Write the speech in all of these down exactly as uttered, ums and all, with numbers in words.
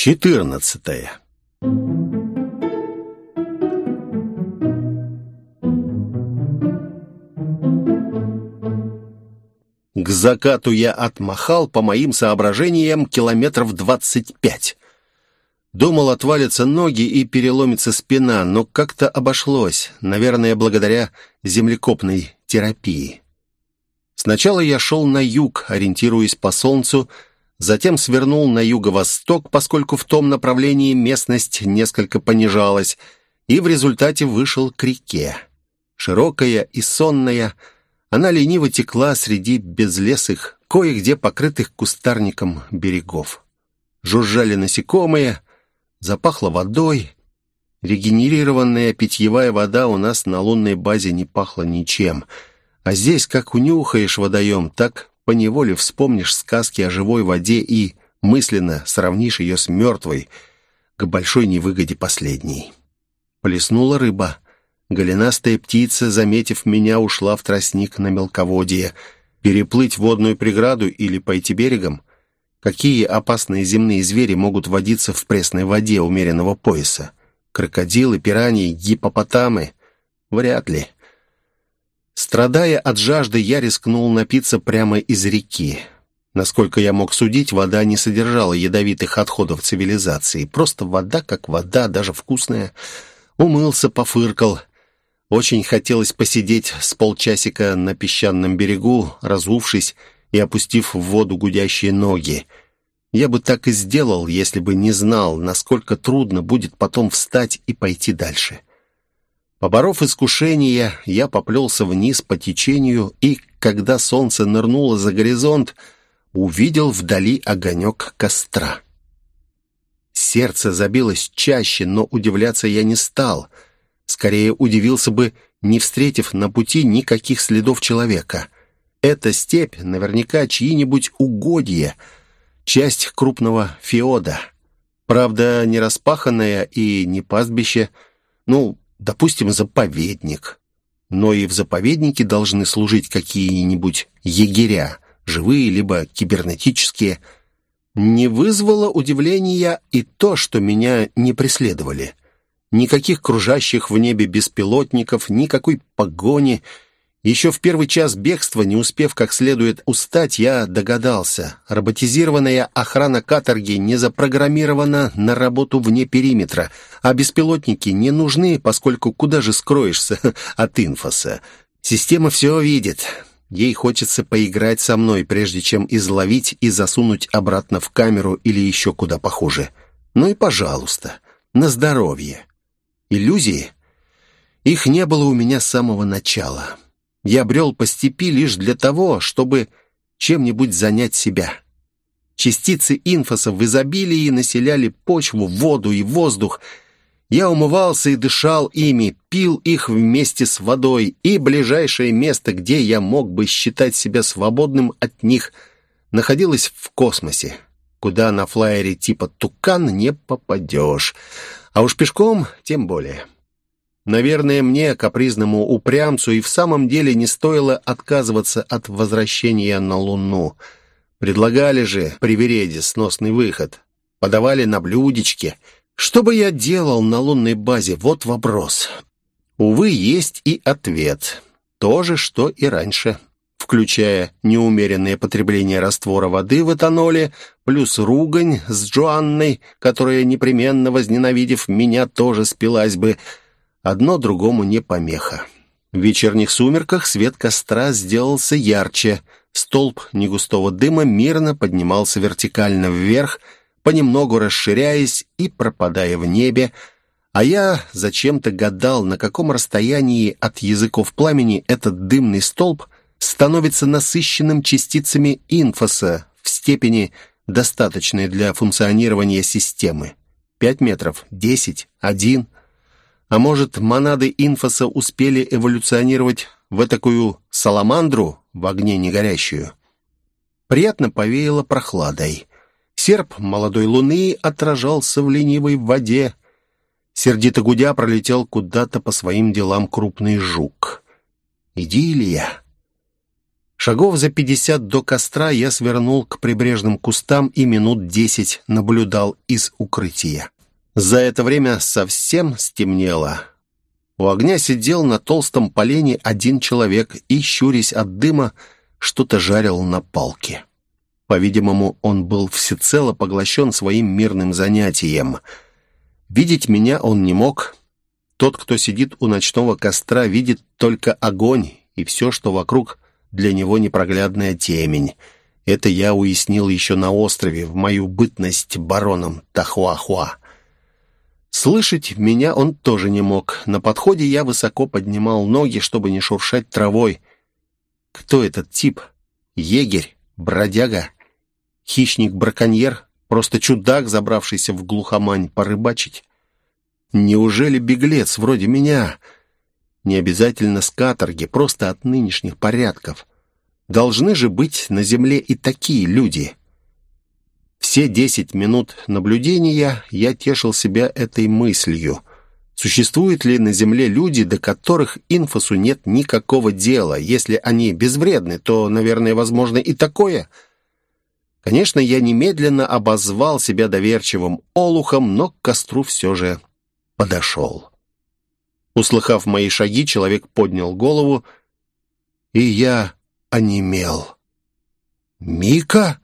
четырнадцатое. К закату я отмахал, по моим соображениям, километров двадцать пять. Думал, отвалятся ноги и переломится спина, но как-то обошлось, наверное, благодаря землекопной терапии. Сначала я шел на юг, ориентируясь по солнцу, затем свернул на юго-восток, поскольку в том направлении местность несколько понижалась, и в результате вышел к реке. Широкая и сонная, она лениво текла среди безлесых, кое-где покрытых кустарником берегов. Жужжали насекомые, запахло водой. Регенерированная питьевая вода у нас на лунной базе не пахла ничем, а здесь, как унюхаешь водоем, так поневоле вспомнишь сказки о живой воде и мысленно сравнишь ее с мертвой, к большой невыгоде последней. Плеснула рыба. Голенастая птица, заметив меня, ушла в тростник на мелководье. Переплыть водную преграду или пойти берегом? Какие опасные земные звери могут водиться в пресной воде умеренного пояса? Крокодилы, пираньи, гиппопотамы? Вряд ли. Страдая от жажды, я рискнул напиться прямо из реки. Насколько я мог судить, вода не содержала ядовитых отходов цивилизации. Просто вода как вода, даже вкусная. Умылся, пофыркал. Очень хотелось посидеть с полчасика на песчаном берегу, разувшись и опустив в воду гудящие ноги. Я бы так и сделал, если бы не знал, насколько трудно будет потом встать и пойти дальше. Поборов искушение, я поплелся вниз по течению и, когда солнце нырнуло за горизонт, увидел вдали огонек костра. Сердце забилось чаще, но удивляться я не стал. Скорее удивился бы, не встретив на пути никаких следов человека. Эта степь наверняка чьи-нибудь угодья, часть крупного феода. Правда, не распаханная и не пастбище, ну, допустим, заповедник. Но и в заповеднике должны служить какие-нибудь егеря, живые либо кибернетические. Не вызвало удивления и то, что меня не преследовали. Никаких кружащих в небе беспилотников, никакой погони. Еще в первый час бегства, не успев как следует устать, я догадался. Роботизированная охрана каторги не запрограммирована на работу вне периметра, а беспилотники не нужны, поскольку куда же скроешься от инфоса. Система все видит. Ей хочется поиграть со мной, прежде чем изловить и засунуть обратно в камеру или еще куда похуже. Ну и пожалуйста, на здоровье. Иллюзии? Их не было у меня с самого начала. Я брел по степи лишь для того, чтобы чем-нибудь занять себя. Частицы инфоса в изобилии населяли почву, воду и воздух. Я умывался и дышал ими, пил их вместе с водой, и ближайшее место, где я мог бы считать себя свободным от них, находилось в космосе, куда на флайере типа «Тукан» не попадешь, а уж пешком тем более. Наверное, мне, капризному упрямцу, и в самом деле не стоило отказываться от возвращения на Луну. Предлагали же при Вереде сносный выход, подавали на блюдечке. Что бы я делал на лунной базе? Вот вопрос. Увы, есть и ответ. То же, что и раньше. Включая неумеренное потребление раствора воды в этаноле, плюс ругань с Джоанной, которая, непременно возненавидев меня, тоже спилась бы. Одно другому не помеха. В вечерних сумерках свет костра сделался ярче. Столб негустого дыма мирно поднимался вертикально вверх, понемногу расширяясь и пропадая в небе, а я зачем-то гадал, на каком расстоянии от языков пламени этот дымный столб становится насыщенным частицами инфоса в степени, достаточной для функционирования системы. Пять метров, десять, один. А может, монады инфоса успели эволюционировать в этакую саламандру, в огне не горящую? Приятно повеяло прохладой. Серп молодой луны отражался в ленивой воде. Сердито гудя пролетел куда-то по своим делам крупный жук. Идиллия. Шагов за пятьдесят до костра я свернул к прибрежным кустам и минут десять наблюдал из укрытия. За это время совсем стемнело. У огня сидел на толстом полене один человек и, щурясь от дыма, что-то жарил на палке. По-видимому, он был всецело поглощен своим мирным занятием. Видеть меня он не мог. Тот, кто сидит у ночного костра, видит только огонь и все, что вокруг, для него непроглядная темень. Это я уяснил еще на острове, в мою бытность бароном Тахуахуа. Слышать меня он тоже не мог. На подходе я высоко поднимал ноги, чтобы не шуршать травой. Кто этот тип? Егерь? Бродяга? Хищник-браконьер? Просто чудак, забравшийся в глухомань порыбачить? Неужели беглец вроде меня? Не обязательно с каторги, просто от нынешних порядков. Должны же быть на земле и такие люди. Все десять минут наблюдения я тешил себя этой мыслью. Существуют ли на земле люди, до которых инфосу нет никакого дела? Если они безвредны, то, наверное, возможно и такое. Конечно, я немедленно обозвал себя доверчивым олухом, но к костру все же подошел. Услыхав мои шаги, человек поднял голову, и я онемел. «Мика?»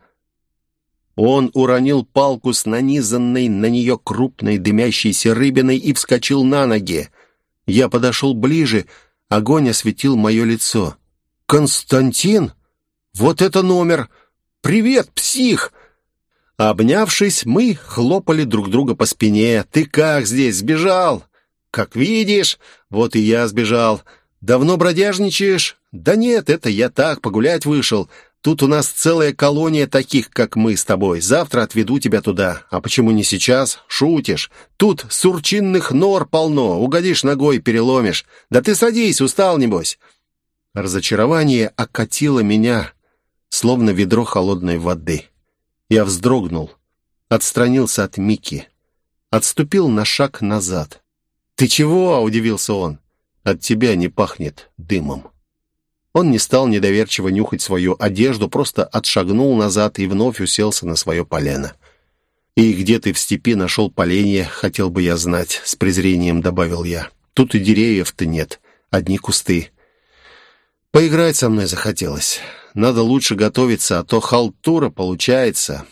Он уронил палку с нанизанной на нее крупной дымящейся рыбиной и вскочил на ноги. Я подошел ближе, огонь осветил мое лицо. «Константин? Вот это номер! Привет, псих!» Обнявшись, мы хлопали друг друга по спине. «Ты как здесь, сбежал?» «Как видишь, вот и я сбежал. Давно бродяжничаешь?» «Да нет, это я так, погулять вышел. Тут у нас целая колония таких, как мы с тобой. Завтра отведу тебя туда. А почему не сейчас? Шутишь. Тут сурчинных нор полно. Угодишь ногой, переломишь. Да ты садись, устал, небось». Разочарование окатило меня, словно ведро холодной воды. Я вздрогнул, отстранился от Мики, отступил на шаг назад. «Ты чего?» — удивился он. «От тебя не пахнет дымом». Он не стал недоверчиво нюхать свою одежду, просто отшагнул назад и вновь уселся на свое полено. «И где ты в степи нашел поленье, хотел бы я знать», — с презрением добавил я. «Тут и деревьев-то нет, одни кусты. Поиграть со мной захотелось. Надо лучше готовиться, а то халтура получается».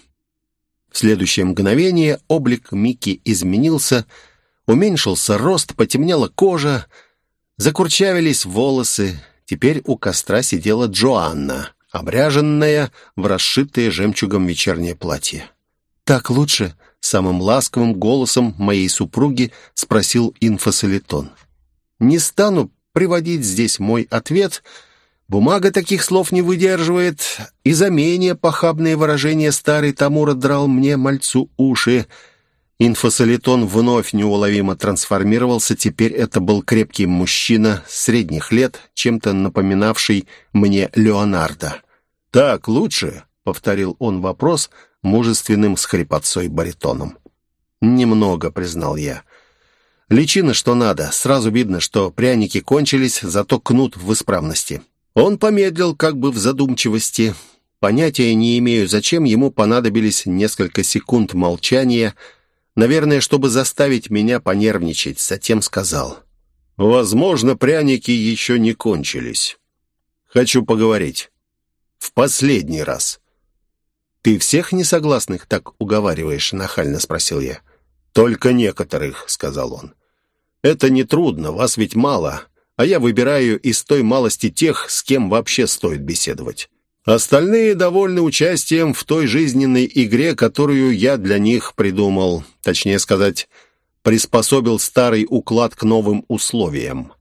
В следующее мгновение облик Мики изменился, уменьшился рост, потемнела кожа, закурчавились волосы. Теперь у костра сидела Джоанна, обряженная в расшитое жемчугом вечернее платье. «Так лучше?» — самым ласковым голосом моей супруги спросил инфосолитон. «Не стану приводить здесь мой ответ. Бумага таких слов не выдерживает, и за менее похабные выражения старый Тамура драл мне, мальцу, уши». Инфосолитон вновь неуловимо трансформировался. Теперь это был крепкий мужчина средних лет, чем-то напоминавший мне Леонардо. «Так лучше?» — повторил он вопрос мужественным с хрипотцой баритоном. «Немного», — признал я. «Личина что надо. Сразу видно, что пряники кончились, зато кнут в исправности». Он помедлил, как бы в задумчивости. Понятия не имею, зачем ему понадобились несколько секунд молчания. Наверное, чтобы заставить меня понервничать. Затем сказал: «Возможно, пряники еще не кончились. Хочу поговорить. В последний раз». «Ты всех несогласных так уговариваешь?» — нахально спросил я. «Только некоторых», — сказал он. «Это нетрудно, вас ведь мало, а я выбираю из той малости тех, с кем вообще стоит беседовать. Остальные довольны участием в той жизненной игре, которую я для них придумал, точнее сказать, приспособил старый уклад к новым условиям.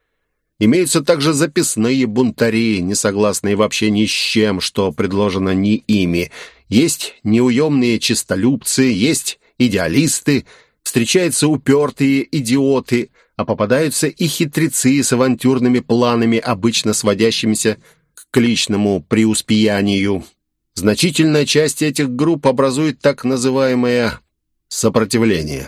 Имеются также записные бунтари, не согласные вообще ни с чем, что предложено не ими. Есть неуемные честолюбцы, есть идеалисты, встречаются упертые идиоты, а попадаются и хитрецы с авантюрными планами, обычно сводящимися к личному преуспеянию. Значительная часть этих групп образует так называемое сопротивление.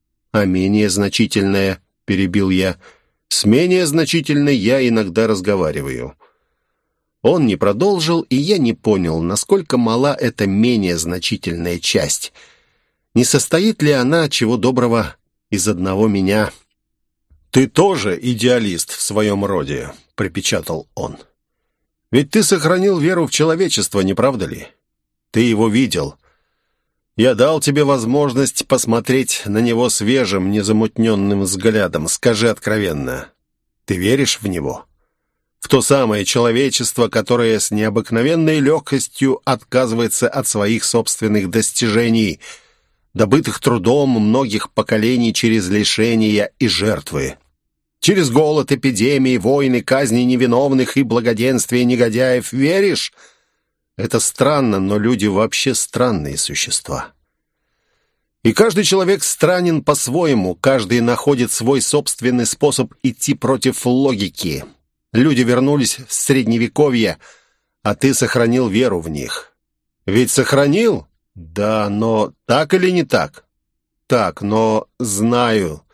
А менее значительное, перебил я, с менее значительной я иногда разговариваю. Он не продолжил, и я не понял, насколько мала эта менее значительная часть. Не состоит ли она, чего доброго, из одного меня? «Ты тоже идеалист в своем роде», — припечатал он. «Ведь ты сохранил веру в человечество, не правда ли? Ты его видел. Я дал тебе возможность посмотреть на него свежим, незамутненным взглядом. Скажи откровенно, ты веришь в него? В то самое человечество, которое с необыкновенной легкостью отказывается от своих собственных достижений, добытых трудом многих поколений через лишения и жертвы. Через голод, эпидемии, войны, казни невиновных и благоденствие негодяев. Веришь? Это странно, но люди вообще странные существа. И каждый человек странен по-своему, каждый находит свой собственный способ идти против логики. Люди вернулись в Средневековье, а ты сохранил веру в них. Ведь сохранил? Да, но так или не так? Так, но знаю.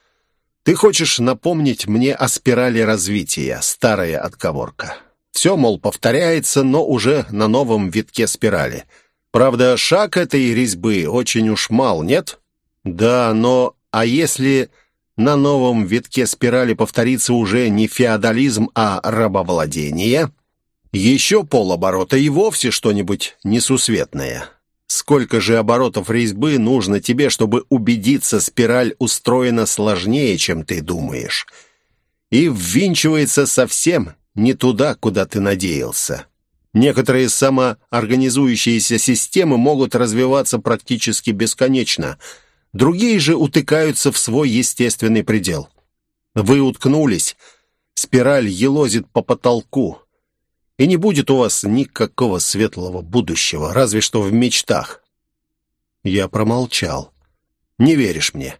Ты хочешь напомнить мне о спирали развития, старая отговорка. Все, мол, повторяется, но уже на новом витке спирали. Правда, шаг этой резьбы очень уж мал, нет? Да, но а если на новом витке спирали повторится уже не феодализм, а рабовладение? Еще полоборота и вовсе что-нибудь несусветное. Сколько же оборотов резьбы нужно тебе, чтобы убедиться, спираль устроена сложнее, чем ты думаешь, и ввинчивается совсем не туда, куда ты надеялся. Некоторые самоорганизующиеся системы могут развиваться практически бесконечно, другие же утыкаются в свой естественный предел. Вы уткнулись, спираль елозит по потолку, и не будет у вас никакого светлого будущего, разве что в мечтах. Я промолчал. Не веришь мне?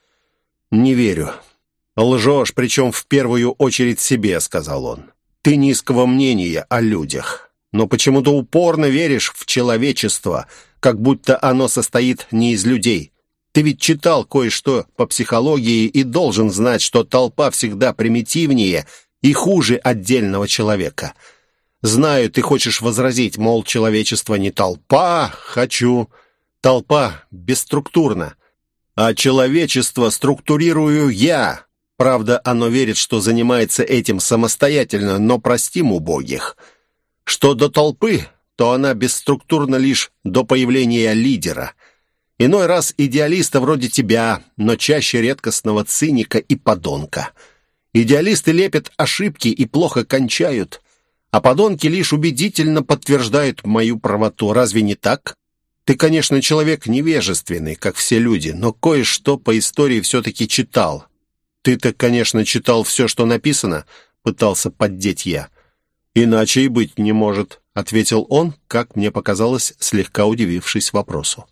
Не верю. Лжешь, причем в первую очередь себе, сказал он. Ты низкого мнения о людях, но почему-то упорно веришь в человечество, как будто оно состоит не из людей. Ты ведь читал кое-что по психологии и должен знать, что толпа всегда примитивнее и хуже отдельного человека. Знаю, ты хочешь возразить, мол, человечество не толпа. Хочу. Толпа бесструктурна, а человечество структурирую я. Правда, оно верит, что занимается этим самостоятельно, но простим убогих. Что до толпы, то она бесструктурна лишь до появления лидера. Иной раз идеалиста вроде тебя, но чаще редкостного циника и подонка. Идеалисты лепят ошибки и плохо кончают, а подонки лишь убедительно подтверждают мою правоту. Разве не так? Ты, конечно, человек невежественный, как все люди, но кое-что по истории все-таки читал. Ты-то, конечно, читал все, что написано, пытался поддеть я. Иначе и быть не может, ответил он, как мне показалось, слегка удивившись вопросу.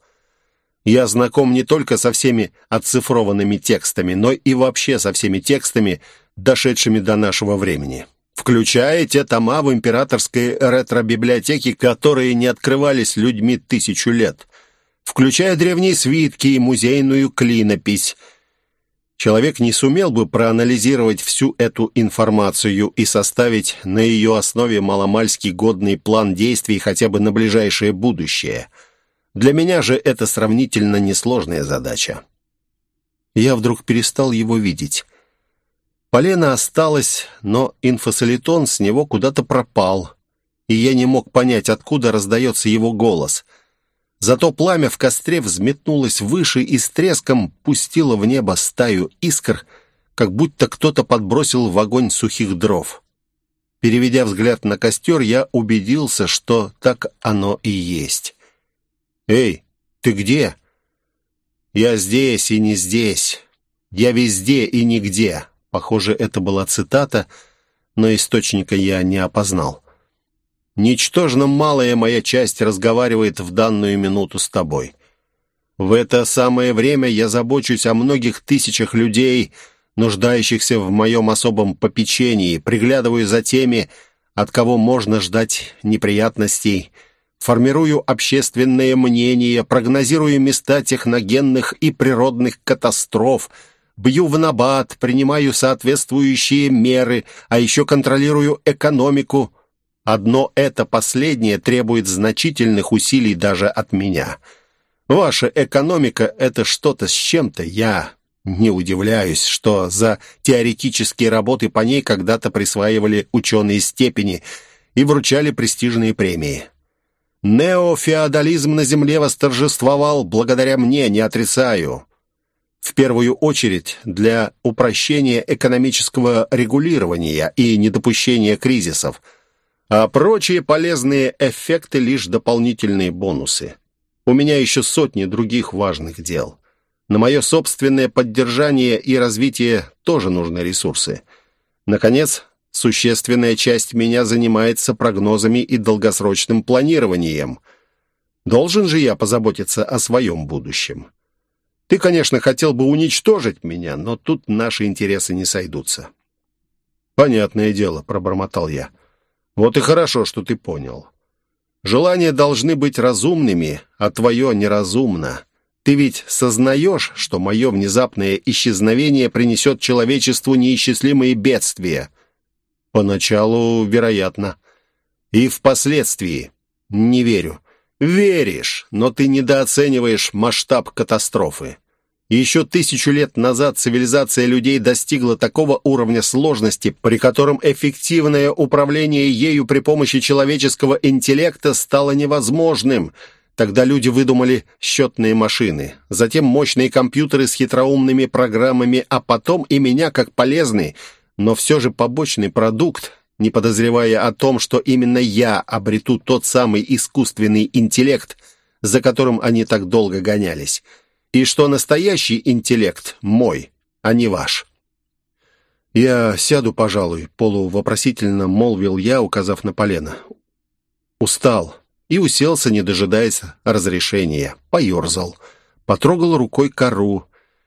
Я знаком не только со всеми оцифрованными текстами, но и вообще со всеми текстами, дошедшими до нашего времени, включая те тома в императорской ретро-библиотеке, которые не открывались людьми тысячу лет, включая древние свитки и музейную клинопись. Человек не сумел бы проанализировать всю эту информацию и составить на ее основе маломальски годный план действий хотя бы на ближайшее будущее. Для меня же это сравнительно несложная задача. Я вдруг перестал его видеть. Полено осталось, но инфосолитон с него куда-то пропал, и я не мог понять, откуда раздается его голос. Зато пламя в костре взметнулось выше и с треском пустило в небо стаю искр, как будто кто-то подбросил в огонь сухих дров. Переведя взгляд на костер, я убедился, что так оно и есть. «Эй, ты где?» «Я здесь и не здесь. Я везде и нигде». Похоже, это была цитата, но источника я не опознал. «Ничтожно малая моя часть разговаривает в данную минуту с тобой. В это самое время я забочусь о многих тысячах людей, нуждающихся в моем особом попечении, приглядываю за теми, от кого можно ждать неприятностей, формирую общественное мнение, прогнозирую места техногенных и природных катастроф, бью в набат, принимаю соответствующие меры, а еще контролирую экономику. Одно это последнее требует значительных усилий даже от меня. Ваша экономика — это что-то с чем-то. Я не удивляюсь, что за теоретические работы по ней когда-то присваивали ученые степени и вручали престижные премии. Неофеодализм на земле восторжествовал благодаря мне, не отрицаю. В первую очередь для упрощения экономического регулирования и недопущения кризисов, а прочие полезные эффекты лишь дополнительные бонусы. У меня еще сотни других важных дел. На мое собственное поддержание и развитие тоже нужны ресурсы. Наконец, существенная часть меня занимается прогнозами и долгосрочным планированием. Должен же я позаботиться о своем будущем. Ты, конечно, хотел бы уничтожить меня, но тут наши интересы не сойдутся». «Понятное дело», — пробормотал я. «Вот и хорошо, что ты понял. Желания должны быть разумными, а твое неразумно. Ты ведь сознаешь, что мое внезапное исчезновение принесет человечеству неисчислимые бедствия?» «Поначалу, вероятно. И впоследствии. Не верю». «Веришь, но ты недооцениваешь масштаб катастрофы. Еще тысячу лет назад цивилизация людей достигла такого уровня сложности, при котором эффективное управление ею при помощи человеческого интеллекта стало невозможным. Тогда люди выдумали счетные машины, затем мощные компьютеры с хитроумными программами, а потом и меня как полезный, но все же побочный продукт, не подозревая о том, что именно я обрету тот самый искусственный интеллект, за которым они так долго гонялись, и что настоящий интеллект мой, а не ваш. «Я сяду, пожалуй», — полувопросительно молвил я, указав на полено. Устал и уселся, не дожидаясь разрешения. Поерзал, потрогал рукой кору,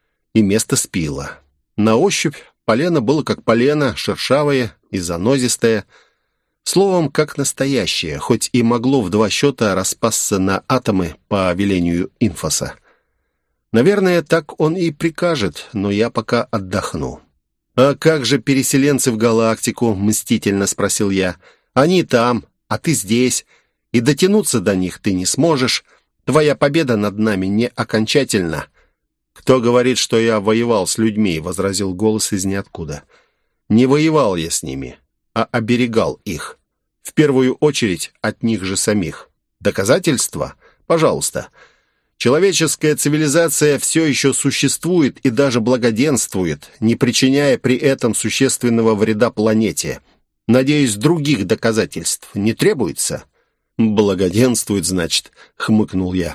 и место спило. На ощупь полено было как полено, шершавое и занозистое, словом, как настоящее, хоть и могло в два счета распасться на атомы по велению инфоса. Наверное, так он и прикажет, но я пока отдохну. «А как же переселенцы в галактику?» — мстительно спросил я. «Они там, а ты здесь, и дотянуться до них ты не сможешь. Твоя победа над нами не окончательна». «Кто говорит, что я воевал с людьми?» — возразил голос из ниоткуда. «Не воевал я с ними, а оберегал их. В первую очередь от них же самих. Доказательства? Пожалуйста. Человеческая цивилизация все еще существует и даже благоденствует, не причиняя при этом существенного вреда планете. Надеюсь, других доказательств не требуется?» «Благоденствует, значит», — хмыкнул я.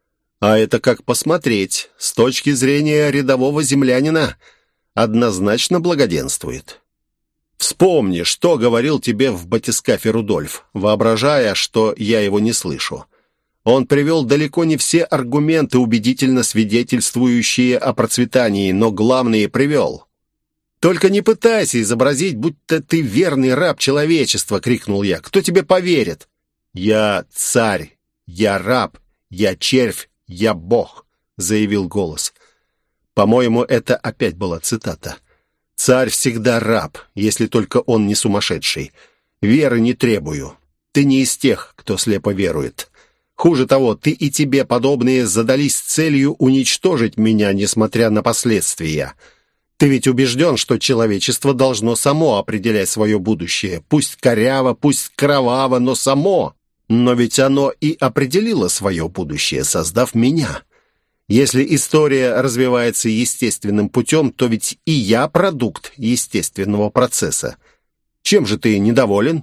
«А это как посмотреть. С точки зрения рядового землянина однозначно благоденствует. Вспомни, что говорил тебе в батискафе Рудольф, воображая, что я его не слышу. Он привел далеко не все аргументы, убедительно свидетельствующие о процветании, но главные привел. «Только не пытайся изобразить, будто ты верный раб человечества!» — крикнул я. «Кто тебе поверит?» «Я царь, я раб, я червь, я бог», — заявил голос. По-моему, это опять была цитата. «Царь всегда раб, если только он не сумасшедший. Веры не требую. Ты не из тех, кто слепо верует. Хуже того, ты и тебе подобные задались целью уничтожить меня, несмотря на последствия. Ты ведь убежден, что человечество должно само определять свое будущее. Пусть коряво, пусть кроваво, но само. Но ведь оно и определило свое будущее, создав меня. Если история развивается естественным путем, то ведь и я продукт естественного процесса. Чем же ты недоволен?»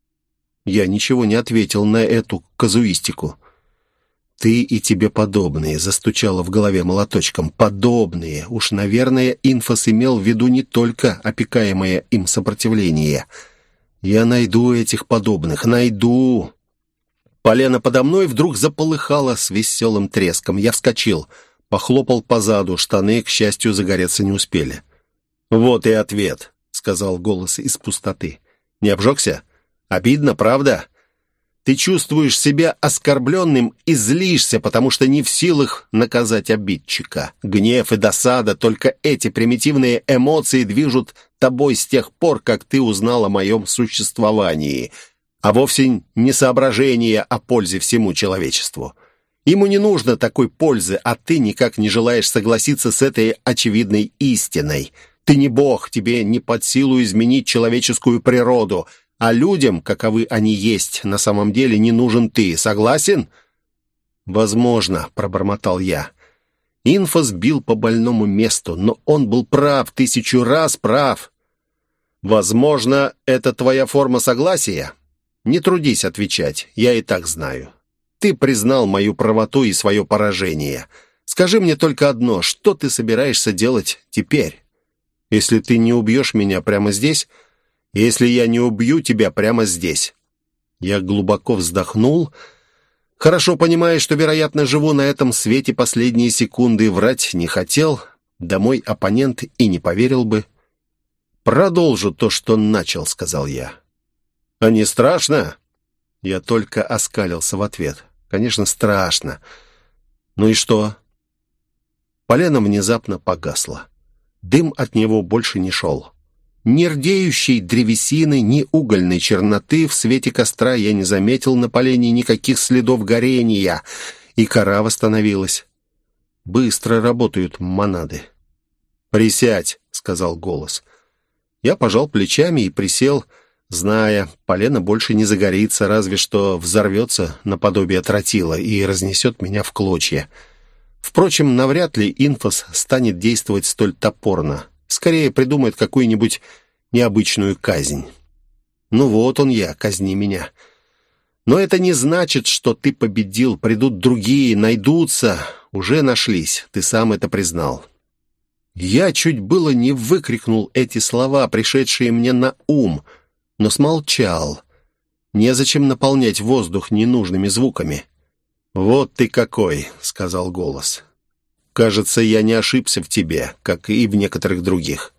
Я ничего не ответил на эту казуистику. «Ты и тебе подобные», — застучало в голове молоточком. «Подобные». Уж, наверное, инфос имел в виду не только опекаемое им сопротивление. «Я найду этих подобных, найду». Полено подо мной вдруг заполыхало с веселым треском. Я вскочил, похлопал по заду, штаны, к счастью, загореться не успели. «Вот и ответ», — сказал голос из пустоты. «Не обжегся? Обидно, правда? Ты чувствуешь себя оскорбленным и злишься, потому что не в силах наказать обидчика. Гнев и досада, только эти примитивные эмоции движут тобой с тех пор, как ты узнал о моем существовании. а вовсе не соображение о пользе всему человечеству. Ему не нужно такой пользы, а ты никак не желаешь согласиться с этой очевидной истиной. Ты не Бог, тебе не под силу изменить человеческую природу, а людям, каковы они есть, на самом деле не нужен ты. Согласен?» «Возможно», — пробормотал я. Инфос бил по больному месту, но он был прав, тысячу раз прав. «Возможно, это твоя форма согласия? Не трудись отвечать, я и так знаю. Ты признал мою правоту и свое поражение. Скажи мне только одно, что ты собираешься делать теперь? Если ты не убьешь меня прямо здесь, если я не убью тебя прямо здесь». Я глубоко вздохнул, хорошо понимая, что, вероятно, живу на этом свете последние секунды, врать не хотел, да мой оппонент и не поверил бы. «Продолжу то, что начал», — сказал я. «А не страшно?» Я только оскалился в ответ. «Конечно, страшно. Ну и что?» Полено внезапно погасло. Дым от него больше не шел. Ни рдеющей древесины, ни угольной черноты в свете костра я не заметил на полене никаких следов горения, и кора восстановилась. Быстро работают монады. «Присядь», — сказал голос. Я пожал плечами и присел, зная, полено больше не загорится, разве что взорвется наподобие тротила и разнесет меня в клочья. Впрочем, навряд ли Инфос станет действовать столь топорно. Скорее придумает какую-нибудь необычную казнь. Ну вот он я, казни меня. Но это не значит, что ты победил. Придут другие, найдутся. Уже нашлись, ты сам это признал. Я чуть было не выкрикнул эти слова, пришедшие мне на ум, но смолчал. Незачем наполнять воздух ненужными звуками. «Вот ты какой», — сказал голос. «Кажется, я не ошибся в тебе, как и в некоторых других.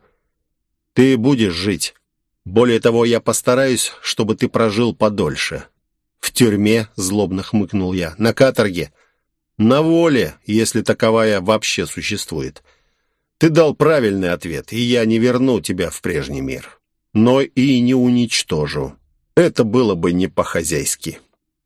Ты будешь жить. Более того, я постараюсь, чтобы ты прожил подольше». «В тюрьме», — злобно хмыкнул я, — «на каторге». «На воле, если таковая вообще существует. Ты дал правильный ответ, и я не верну тебя в прежний мир. Но и не уничтожу. Это было бы не по-хозяйски».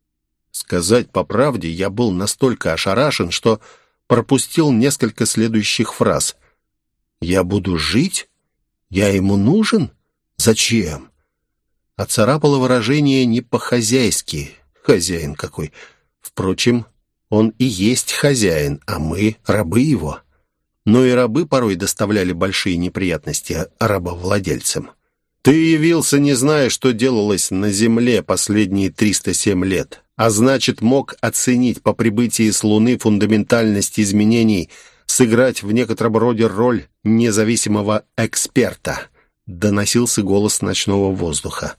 Сказать по правде, я был настолько ошарашен, что пропустил несколько следующих фраз. «Я буду жить? Я ему нужен? Зачем?» Оцарапало выражение не по-хозяйски. Хозяин какой. Впрочем, он и есть хозяин, а мы — рабы его. Но и рабы порой доставляли большие неприятности рабовладельцам. «Ты явился, не зная, что делалось на земле последние триста семь лет, а значит, мог оценить по прибытии с Луны фундаментальность изменений, сыграть в некотором роде роль независимого эксперта», — доносился голос ночного воздуха.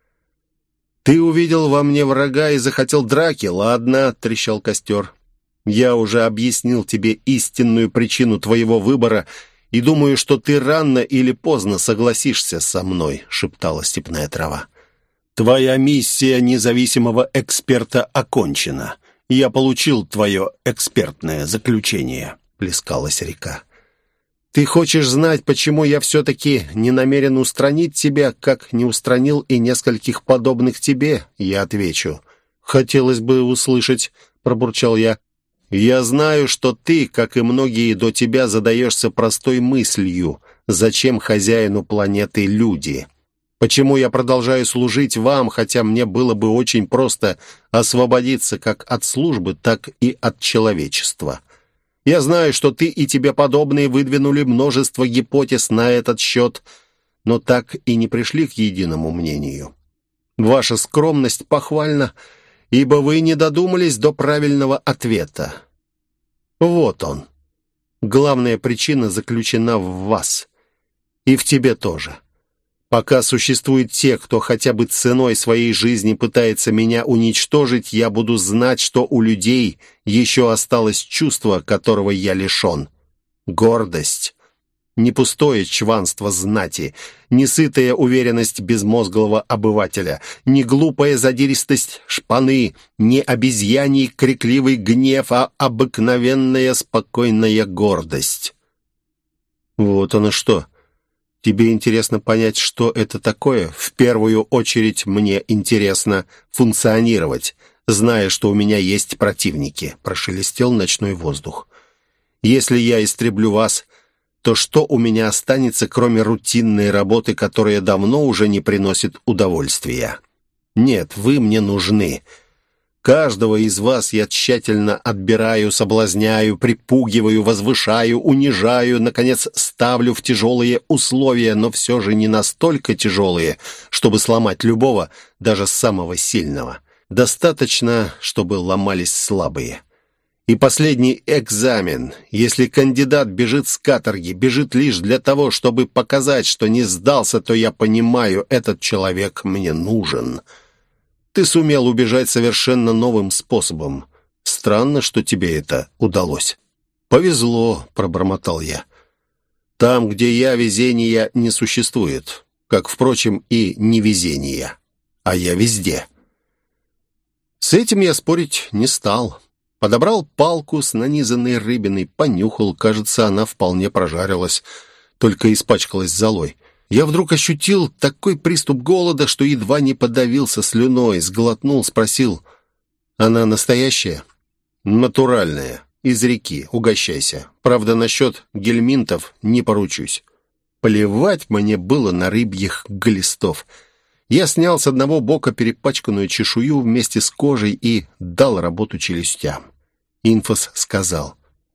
«Ты увидел во мне врага и захотел драки? Ладно», — трещал костер. «Я уже объяснил тебе истинную причину твоего выбора и думаю, что ты рано или поздно согласишься со мной», — шептала степная трава. «Твоя миссия независимого эксперта окончена. Я получил твое экспертное заключение», — плескалась река. «Ты хочешь знать, почему я все-таки не намерен устранить тебя, как не устранил и нескольких подобных тебе?» Я отвечу. «Хотелось бы услышать», — пробурчал я. «Я знаю, что ты, как и многие до тебя, задаешься простой мыслью, зачем хозяину планеты люди? Почему я продолжаю служить вам, хотя мне было бы очень просто освободиться как от службы, так и от человечества? Я знаю, что ты и тебе подобные выдвинули множество гипотез на этот счет, но так и не пришли к единому мнению. Ваша скромность похвальна, ибо вы не додумались до правильного ответа. Вот он. Главная причина заключена в вас. И в тебе тоже. Пока существуют те, кто хотя бы ценой своей жизни пытается меня уничтожить, я буду знать, что у людей еще осталось чувство, которого я лишен. Гордость. Не пустое чванство знати, не сытая уверенность безмозглого обывателя, не глупая задиристость шпаны, не обезьяний крикливый гнев, а обыкновенная спокойная гордость. Вот оно что. Тебе интересно понять, что это такое? В первую очередь мне интересно функционировать, зная, что у меня есть противники», — прошелестел ночной воздух. «Если я истреблю вас, то что у меня останется, кроме рутинной работы, которая давно уже не приносит удовольствия? Нет, вы мне нужны. Каждого из вас я тщательно отбираю, соблазняю, припугиваю, возвышаю, унижаю, наконец, ставлю в тяжелые условия, но все же не настолько тяжелые, чтобы сломать любого, даже самого сильного. Достаточно, чтобы ломались слабые. И последний экзамен. Если кандидат бежит с каторги, бежит лишь для того, чтобы показать, что не сдался, то я понимаю, этот человек мне нужен. Ты сумел убежать совершенно новым способом. Странно, что тебе это удалось». «Повезло», — пробормотал я. «Там, где я, везения не существует, как, впрочем, и невезения. А я везде». С этим я спорить не стал. Подобрал палку с нанизанной рыбиной, понюхал, кажется, она вполне прожарилась, только испачкалась золой. Я вдруг ощутил такой приступ голода, что едва не подавился слюной, сглотнул, спросил: «Она настоящая?» «Натуральная, из реки, угощайся. Правда, насчет гельминтов не поручусь». Плевать мне было на рыбьих глистов. Я снял с одного бока перепачканную чешую вместе с кожей и дал работу челюстям. Инфос сказал: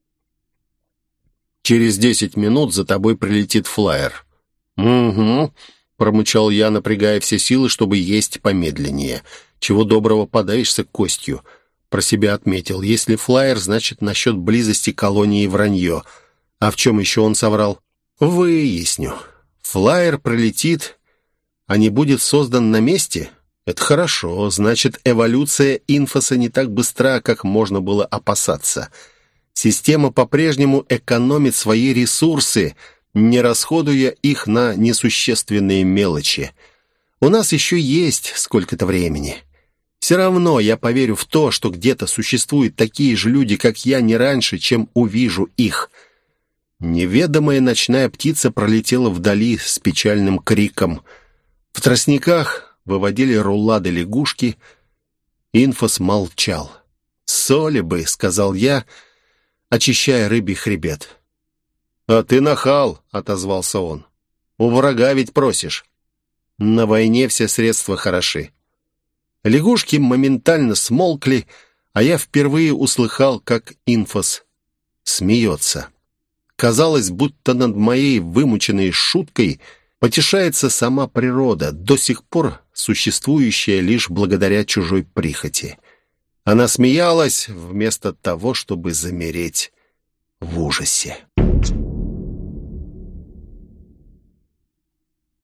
«Через десять минут за тобой прилетит флайер». «Угу», — промычал я, напрягая все силы, чтобы есть помедленнее. «Чего доброго подавишься костью». Про себя отметил: если флайер, значит, насчет близости колонии вранье. А в чем еще он соврал? Выясню. Флайер пролетит, а не будет создан на месте? Это хорошо, значит, эволюция инфоса не так быстра, как можно было опасаться. Система по-прежнему экономит свои ресурсы, не расходуя их на несущественные мелочи. У нас еще есть сколько-то времени. Все равно я поверю в то, что где-то существуют такие же люди, как я, не раньше, чем увижу их». Неведомая ночная птица пролетела вдали с печальным криком. В тростниках выводили рулады лягушки. Инфос молчал. «Соли бы», — сказал я, очищая рыбий хребет. «А ты нахал», — отозвался он. «У врага ведь просишь». На войне все средства хороши. Лягушки моментально смолкли, а я впервые услыхал, как Инфос смеется. Казалось, будто над моей вымученной шуткой потешается сама природа, до сих пор существующая лишь благодаря чужой прихоти. Она смеялась вместо того, чтобы замереть в ужасе.